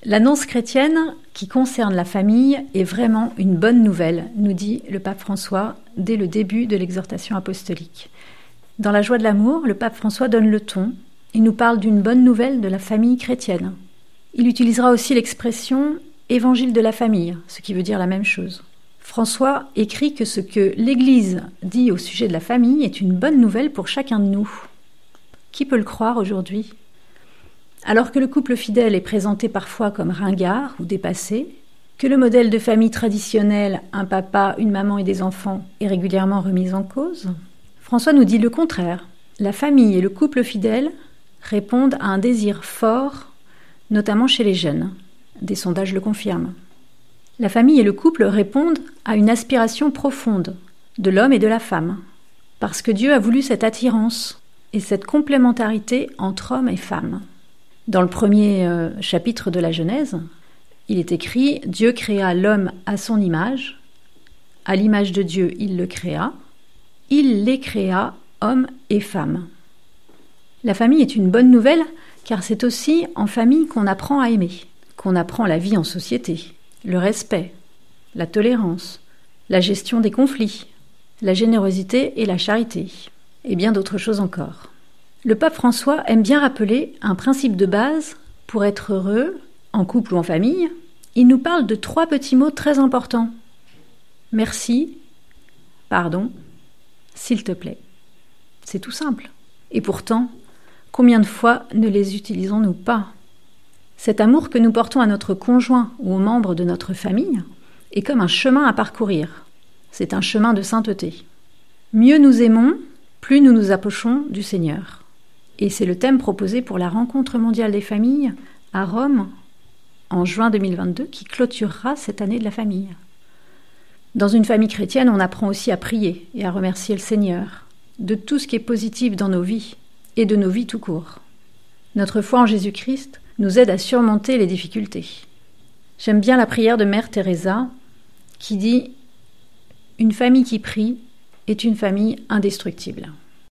L'annonce chrétienne qui concerne la famille est vraiment une bonne nouvelle, nous dit le pape François dès le début de l'exhortation apostolique. Dans la joie de l'amour, le pape François donne le ton. Il nous parle d'une bonne nouvelle de la famille chrétienne. Il utilisera aussi l'expression « évangile de la famille », ce qui veut dire la même chose. François écrit que ce que l'Église dit au sujet de la famille est une bonne nouvelle pour chacun de nous. Qui peut le croire aujourd'hui ? Alors que le couple fidèle est présenté parfois comme ringard ou dépassé, que le modèle de famille traditionnel, un papa, une maman et des enfants, est régulièrement remis en cause, François nous dit le contraire. La famille et le couple fidèle répondent à un désir fort, notamment chez les jeunes. Des sondages le confirment. La famille et le couple répondent à une aspiration profonde de l'homme et de la femme, parce que Dieu a voulu cette attirance et cette complémentarité entre hommes et femmes. Dans le premier chapitre de la Genèse, il est écrit « Dieu créa l'homme à son image, à l'image de Dieu il le créa, il les créa, hommes et femmes ». La famille est une bonne nouvelle car c'est aussi en famille qu'on apprend à aimer, qu'on apprend la vie en société, le respect, la tolérance, la gestion des conflits, la générosité et la charité, et bien d'autres choses encore. Le pape François aime bien rappeler un principe de base pour être heureux, en couple ou en famille. Il nous parle de 3 petits mots très importants. Merci, pardon, s'il te plaît. C'est tout simple. Et pourtant, combien de fois ne les utilisons-nous pas ? Cet amour que nous portons à notre conjoint ou aux membres de notre famille est comme un chemin à parcourir. C'est un chemin de sainteté. Mieux nous aimons, plus nous nous approchons du Seigneur. Et c'est le thème proposé pour la rencontre mondiale des familles à Rome en juin 2022 qui clôturera cette année de la famille. Dans une famille chrétienne, on apprend aussi à prier et à remercier le Seigneur de tout ce qui est positif dans nos vies et de nos vies tout court. Notre foi en Jésus-Christ nous aide à surmonter les difficultés. J'aime bien la prière de Mère Teresa qui dit « Une famille qui prie est une famille indestructible ».